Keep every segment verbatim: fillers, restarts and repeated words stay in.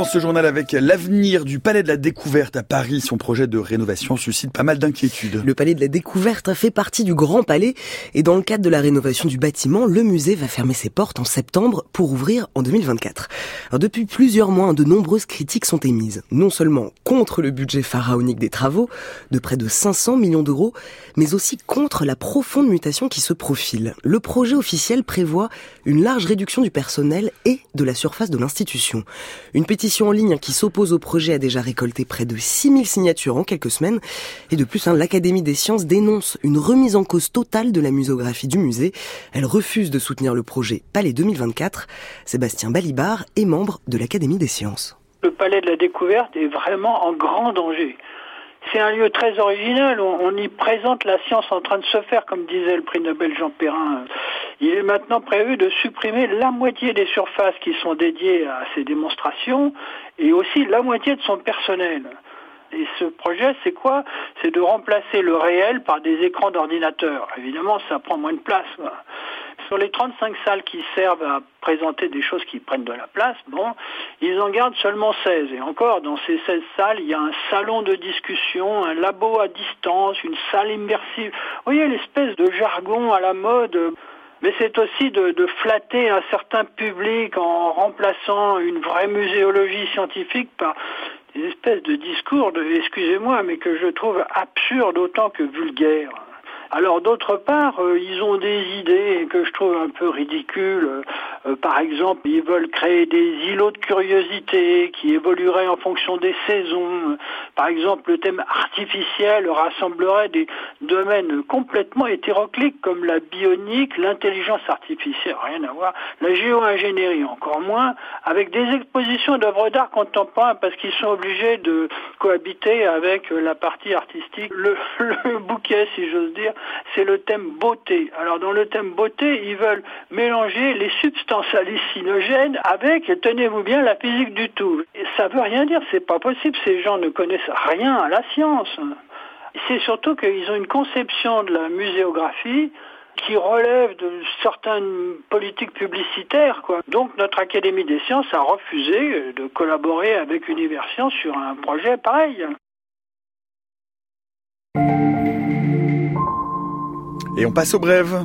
commence ce journal avec l'avenir du Palais de la Découverte à Paris. Son projet de rénovation suscite pas mal d'inquiétudes. Le Palais de la Découverte fait partie du Grand Palais et dans le cadre de la rénovation du bâtiment, le musée va fermer ses portes en septembre pour ouvrir en deux mille vingt-quatre. Alors, depuis plusieurs mois, de nombreuses critiques sont émises, non seulement contre le budget pharaonique des travaux, de près de cinq cents millions d'euros, mais aussi contre la profonde mutation qui se profile. Le projet officiel prévoit une large réduction du personnel et de la surface de l'institution. Une pétition en ligne qui s'oppose au projet a déjà récolté près de six mille signatures en quelques semaines. Et de plus, hein, l'Académie des sciences dénonce une remise en cause totale de la muséographie du musée. Elle refuse de soutenir le projet Palais deux mille vingt-quatre. Sébastien Balibar est membre de l'Académie des sciences. Le Palais de la Découverte est vraiment en grand danger. C'est un lieu très original, on y présente la science en train de se faire, comme disait le prix Nobel Jean Perrin. Il est maintenant prévu de supprimer la moitié des surfaces qui sont dédiées à ces démonstrations et aussi la moitié de son personnel. Et ce projet, c'est quoi ? C'est de remplacer le réel par des écrans d'ordinateur. Évidemment, ça prend moins de place. Sur les trente-cinq salles qui servent à présenter des choses qui prennent de la place, bon, ils en gardent seulement seize. Et encore, dans ces seize salles, il y a un salon de discussion, un labo à distance, une salle immersive. Vous voyez l'espèce de jargon à la mode. Mais c'est aussi de, de flatter un certain public en remplaçant une vraie muséologie scientifique par des espèces de discours, de, excusez-moi, mais que je trouve absurdes autant que vulgaires. Alors d'autre part, euh, ils ont des idées que je trouve un peu ridicules. Euh, par exemple, ils veulent créer des îlots de curiosité qui évolueraient en fonction des saisons. Par exemple, le thème artificiel rassemblerait des domaines complètement hétéroclites comme la bionique, l'intelligence artificielle, rien à voir, la géo-ingénierie encore moins, avec des expositions d'œuvres d'art contemporain parce qu'ils sont obligés de cohabiter avec la partie artistique. Le, le bouquet, si j'ose dire, c'est le thème beauté. Alors dans le thème beauté, ils veulent mélanger les substances hallucinogènes avec, tenez-vous bien, la physique du tout. Et ça veut rien dire, c'est pas possible, ces gens ne connaissent rien à la science. C'est surtout qu'ils ont une conception de la muséographie qui relève de certaines politiques publicitaires, quoi. Donc notre Académie des sciences a refusé de collaborer avec Universcience sur un projet pareil. Et on passe aux brèves.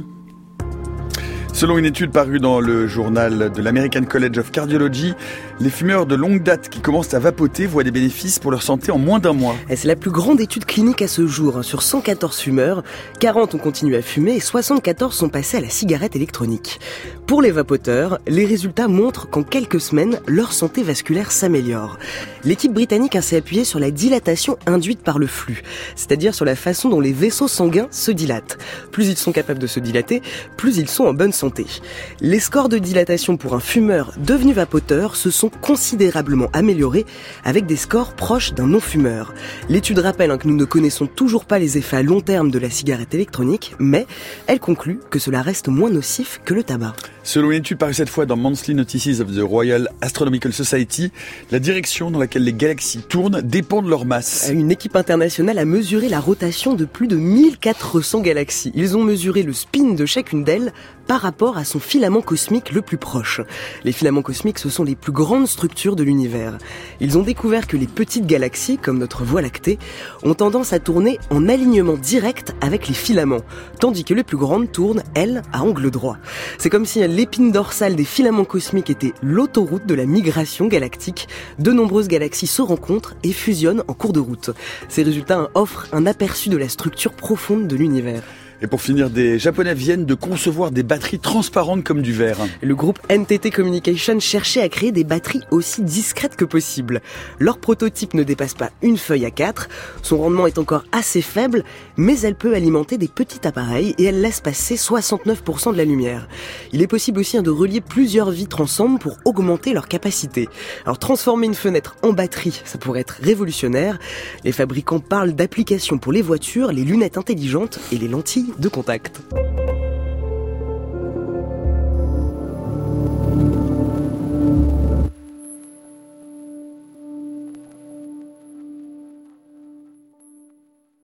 Selon une étude parue dans le journal de l'American College of Cardiology, les fumeurs de longue date qui commencent à vapoter voient des bénéfices pour leur santé en moins d'un mois. Et c'est la plus grande étude clinique à ce jour. Sur cent quatorze fumeurs, quarante ont continué à fumer et soixante-quatorze sont passés à la cigarette électronique. Pour les vapoteurs, les résultats montrent qu'en quelques semaines, leur santé vasculaire s'améliore. L'équipe britannique s'est appuyée sur la dilatation induite par le flux, c'est-à-dire sur la façon dont les vaisseaux sanguins se dilatent. Plus ils sont capables de se dilater, plus ils sont en bonne santé. Les scores de dilatation pour un fumeur devenu vapoteur se sont considérablement améliorés avec des scores proches d'un non-fumeur. L'étude rappelle hein, que nous ne connaissons toujours pas les effets à long terme de la cigarette électronique, mais elle conclut que cela reste moins nocif que le tabac. Selon une étude parue cette fois dans Monthly Notices of the Royal Astronomical Society, la direction dans laquelle les galaxies tournent dépend de leur masse. Une équipe internationale a mesuré la rotation de plus de mille quatre cents galaxies. Ils ont mesuré le spin de chacune d'elles par rapport à son filament cosmique le plus proche. Les filaments cosmiques, ce sont les plus grandes structures de l'univers. Ils ont découvert que les petites galaxies, comme notre Voie lactée, ont tendance à tourner en alignement direct avec les filaments, tandis que les plus grandes tournent, elles, à angle droit. C'est comme si l'épine dorsale des filaments cosmiques était l'autoroute de la migration galactique. De nombreuses galaxies se rencontrent et fusionnent en cours de route. Ces résultats offrent un aperçu de la structure profonde de l'univers. Et pour finir, des Japonais viennent de concevoir des batteries transparentes comme du verre. Le groupe N T T Communication cherchait à créer des batteries aussi discrètes que possible. Leur prototype ne dépasse pas une feuille A quatre. Son rendement est encore assez faible, mais elle peut alimenter des petits appareils et elle laisse passer soixante-neuf pour cent de la lumière. Il est possible aussi de relier plusieurs vitres ensemble pour augmenter leur capacité. Alors transformer une fenêtre en batterie, ça pourrait être révolutionnaire. Les fabricants parlent d'applications pour les voitures, les lunettes intelligentes et les lentilles de contact.